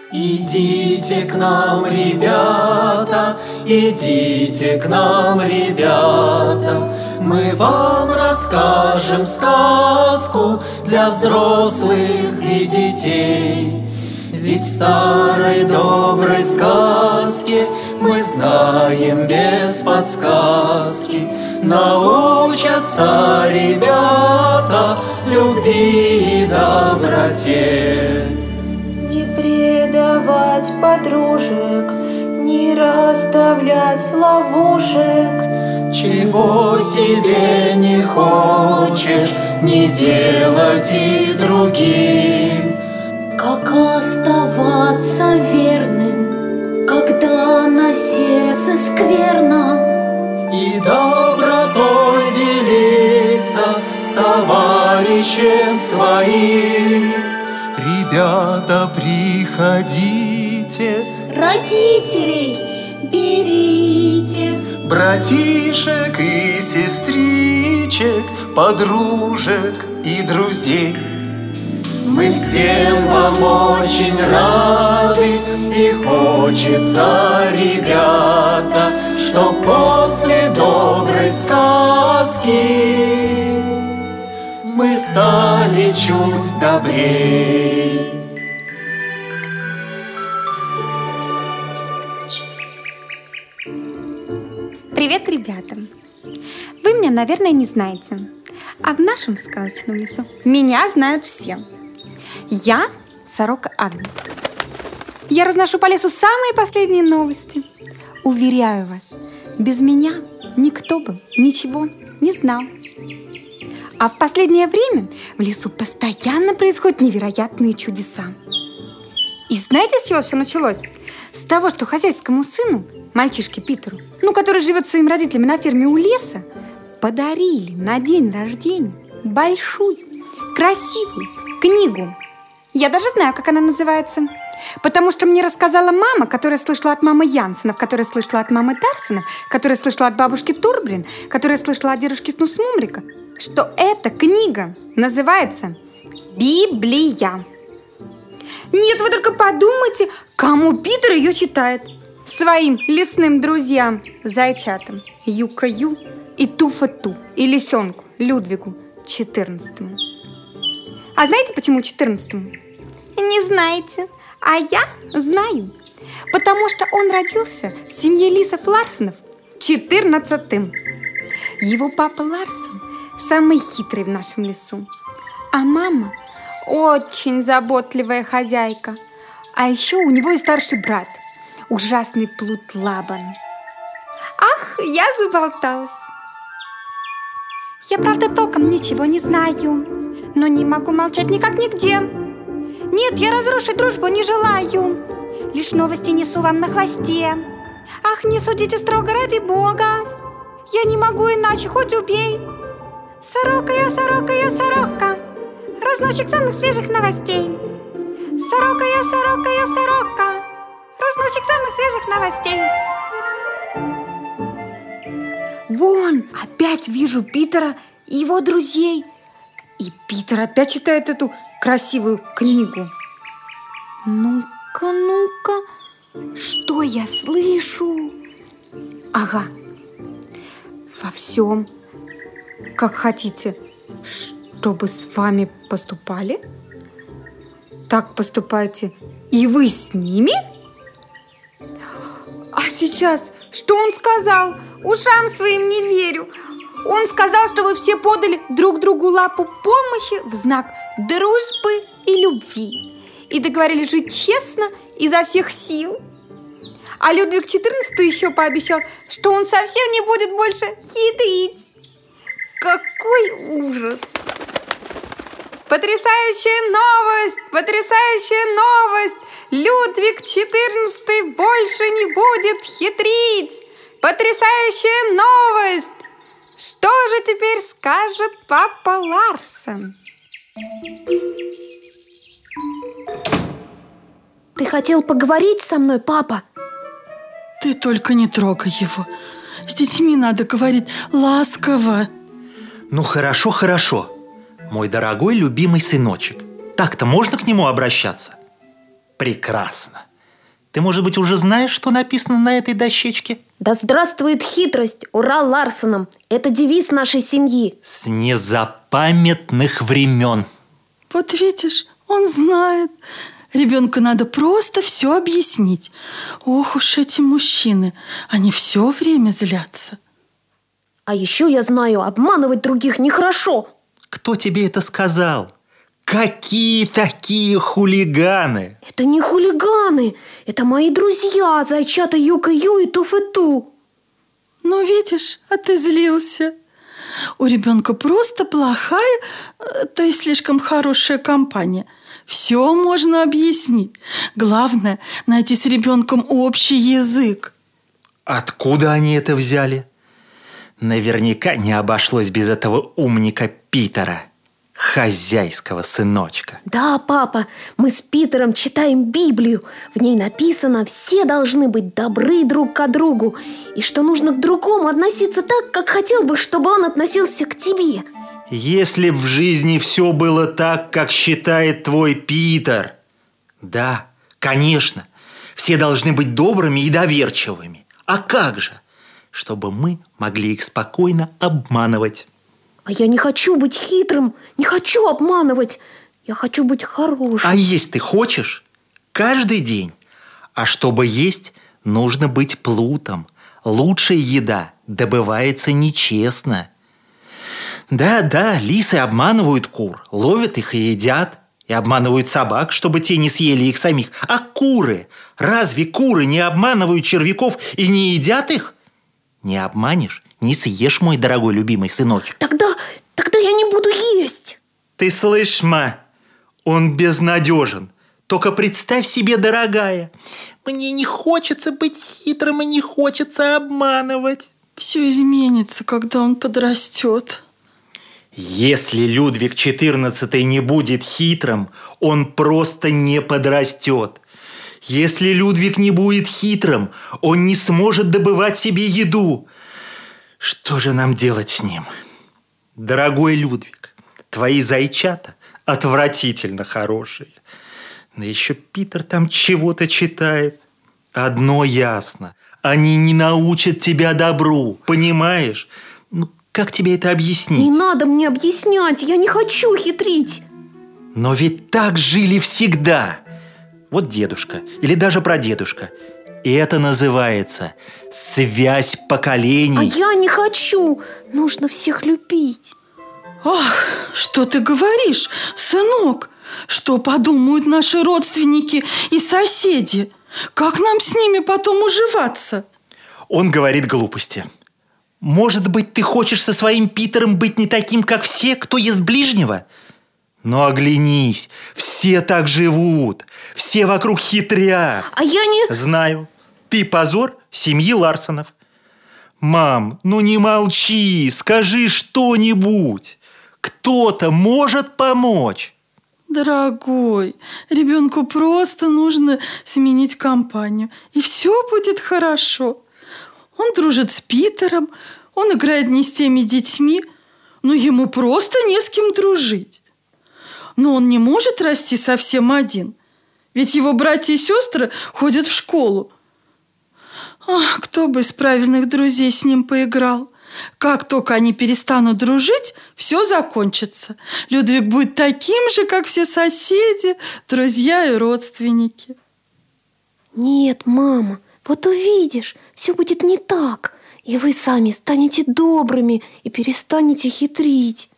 Идите к нам, ребята, идите к нам, ребята, мы вам расскажем сказку для взрослых и детей. Ведь в старой доброй сказке мы знаем без подсказки, научатся ребята любви и доброте. Не предавать подружек, не расставлять ловушек. Чего себе не хочешь, не делать и другим. Как оставаться верным, когда на сердце скверно, и добротой делиться с товарищем своим. Ребята, приходите, родителей берите, братишек и сестричек, подружек и друзей. Мы всем вам очень рады, и хочется, ребята, что после доброй сказки мы стали чуть добрей. Привет, ребята! Вы меня, наверное, не знаете, а в нашем сказочном лесу меня знают все. Я сорока Агния. Я разношу по лесу самые последние новости. Уверяю вас, без меня никто бы ничего не знал. А в последнее время в лесу постоянно происходят невероятные чудеса. И знаете, с чего все началось? С того, что хозяйскому сыну, мальчишке Питеру, который живет с своими родителями на ферме у леса, подарили на день рождения большую, красивую книгу. Я даже знаю, как она называется. Потому что мне рассказала мама, которая слышала от мамы Янсенов, которая слышала от мамы Тарсенов, которая слышала от бабушки Турблин, которая слышала от дедушки Снусмумрика, что эта книга называется «Библия». Нет, вы только подумайте, кому Питер ее читает. Своим лесным друзьям, зайчатам, Юка-Ю и Туфа-Ту, и лисенку Людвигу XIV. А знаете, почему 14-му? Не знаете, а я знаю. Потому что он родился в семье лисов Ларсенов 14-м. Его папа Ларсен самый хитрый в нашем лесу, а мама очень заботливая хозяйка. А еще у него и старший брат, ужасный плут Лабан. Ах, я заболталась. Я, правда, толком ничего не знаю, но не могу молчать никак нигде. Нет, я разрушить дружбу не желаю, лишь новости несу вам на хвосте. Ах, не судите строго ради Бога, я не могу иначе, хоть убей. Сорока, я сорока, я сорока, разносчик самых свежих новостей. Сорока, я сорока, я сорока, разносчик самых свежих новостей. Вон, опять вижу Питера и его друзей. И Питер опять читает эту красивую книгу. Ну-ка, ну-ка, что я слышу? Ага, во всем, как хотите, чтобы с вами поступали, так поступайте и вы с ними? А сейчас, что он сказал? Ушам своим не верю. Он сказал, что вы все подали друг другу лапу помощи в знак дружбы и любви. И договорились жить честно изо всех сил. А Людвиг XIV еще пообещал, что он совсем не будет больше хитрить. Какой ужас! Потрясающая новость! Потрясающая новость! Людвиг XIV больше не будет хитрить! Потрясающая новость! Что же теперь скажет папа Ларсен? Ты хотел поговорить со мной, папа? Ты только не трогай его. С детьми надо говорить ласково. Ну хорошо, хорошо. Мой дорогой любимый сыночек. Так-то можно к нему обращаться? Прекрасно. Ты, может быть, уже знаешь, что написано на этой дощечке? Да здравствует хитрость! Ура Ларсонам! Это девиз нашей семьи. С незапамятных времен. Вот видишь, он знает. Ребенку надо просто все объяснить. Ох уж эти мужчины, они все время злятся. А еще я знаю, обманывать других нехорошо. Кто тебе это сказал? Какие такие хулиганы? Это не хулиганы, это мои друзья, зайчата Юка-Ю и Туф-и-Ту. Ну, видишь, а ты злился. У ребенка просто плохая, то есть слишком хорошая компания. Все можно объяснить. Главное, найти с ребенком общий язык. Откуда они это взяли? Наверняка не обошлось без этого умника Питера, хозяйского сыночка. Да, папа, мы с Питером читаем Библию. В ней написано, все должны быть добры друг к другу, и что нужно к другому относиться так, как хотел бы, чтобы он относился к тебе. Если б в жизни все было так, как считает твой Питер. Да, конечно, все должны быть добрыми и доверчивыми. А как же? Чтобы мы могли их спокойно обманывать. А я не хочу быть хитрым, не хочу обманывать. Я хочу быть хорошим. А есть ты хочешь? Каждый день. А чтобы есть, нужно быть плутом. Лучшая еда добывается нечестно. Да, лисы обманывают кур, ловят их и едят. И обманывают собак, чтобы те не съели их самих. А куры? Разве куры не обманывают червяков и не едят их? Не обманешь, не съешь, мой дорогой любимый сыночек. Тогда я не буду есть. Ты слышишь, ма? Он безнадежен. Только представь себе, дорогая, мне не хочется быть хитрым и не хочется обманывать. Все изменится, когда он подрастет. Если Людвиг XIV не будет хитрым, он просто не подрастет. Если Людвиг не будет хитрым, он не сможет добывать себе еду. Что же нам делать с ним? Дорогой Людвиг, твои зайчата отвратительно хорошие. Да еще Питер там чего-то читает. Одно ясно. Они не научат тебя добру. Понимаешь? Ну, как тебе это объяснить? Не надо мне объяснять, я не хочу хитрить. Но ведь так жили всегда. Вот дедушка или даже прадедушка. И это называется связь поколений. А я не хочу. Нужно всех любить. Ах, что ты говоришь, сынок? Что подумают наши родственники и соседи? Как нам с ними потом уживаться? Он говорит глупости. Может быть, ты хочешь со своим Питером быть не таким, как все, кто ест ближнего? Но оглянись, все так живут. Все вокруг хитрят. А я не... Знаю, ты позор семьи Ларсонов. Мам, ну не молчи, скажи что-нибудь. Кто-то может помочь. Дорогой, ребенку просто нужно сменить компанию, и все будет хорошо. Он дружит с Питером, он играет не с теми детьми, но ему просто не с кем дружить. Но он не может расти совсем один, ведь его братья и сестры ходят в школу. Ах, кто бы из правильных друзей с ним поиграл. Как только они перестанут дружить, все закончится. Людвиг будет таким же, как все соседи, друзья и родственники. Нет, мама, вот увидишь, все будет не так. И вы сами станете добрыми и перестанете хитрить.